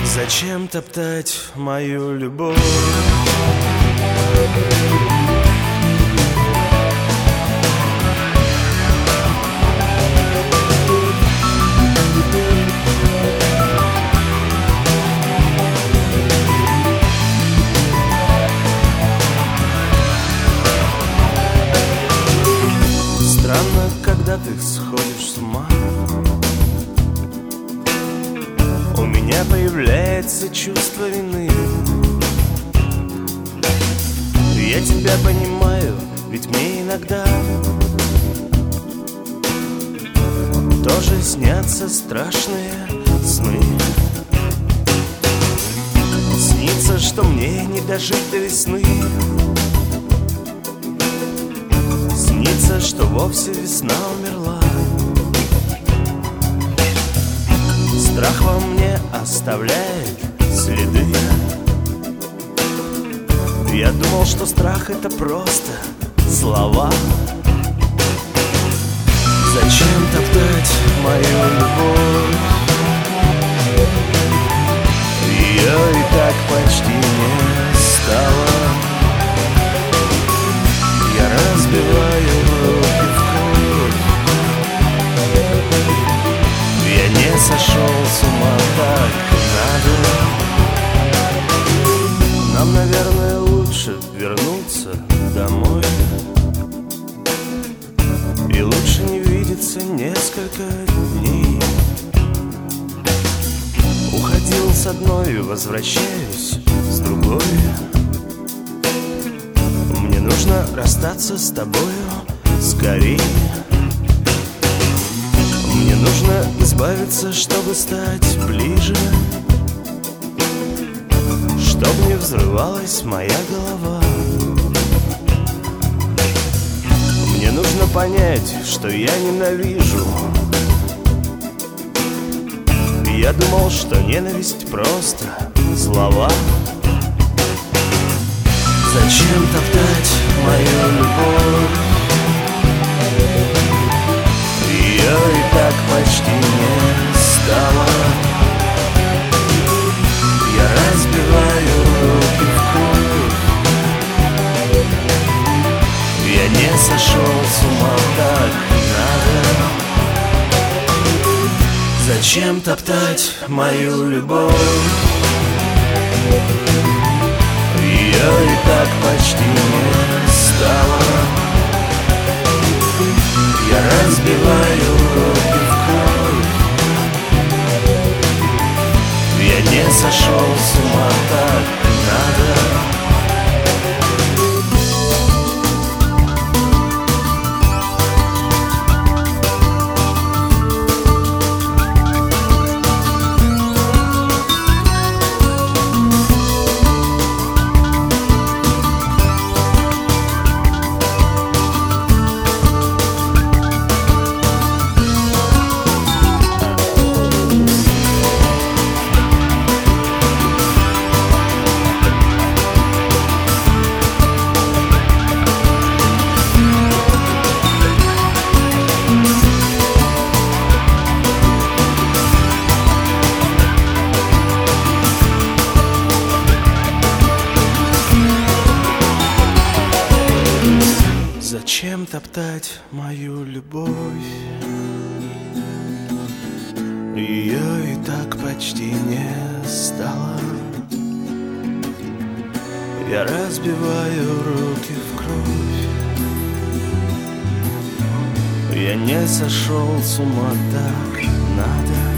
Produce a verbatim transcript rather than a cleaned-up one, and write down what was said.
Зачем топтать мою любовь? Странно, когда ты сходишь с ума, у меня появляется чувство вины. Я тебя понимаю, ведь мне иногда тоже снятся страшные сны. Снится, что мне не дожить до весны. Снится, что вовсе весна умерла. Страх во мне оставляет следы. Я думал, что страх — это просто слова. Зачем топтать мою любовь? Ее и так почти не стало. Я разбиваю руки в кровь. Я не сошел с ума, так надо. Нам, наверное, лучше вернуться домой. И лучше не видеться несколько дней. Уходил с одной, возвращаюсь с другой. Мне нужно расстаться с тобою скорее. Мне нужно избавиться, чтобы стать ближе, чтоб не взрывалась моя голова. Мне нужно понять, что я ненавижу. Я думал, что ненависть просто слова. Зачем топтать мою любовь? Ее и так почти не стало. Я разбиваю руки в кровь. Я не сошел с ума, так надо. Зачем топтать мою любовь? Ее и так почти не стало. Я разбиваю руки в кровь. Я не сошел с ума, так надо. Зачем топтать мою любовь? Ее и так почти не стало. Я разбиваю руки в кровь. Я не сошел с ума, так надо.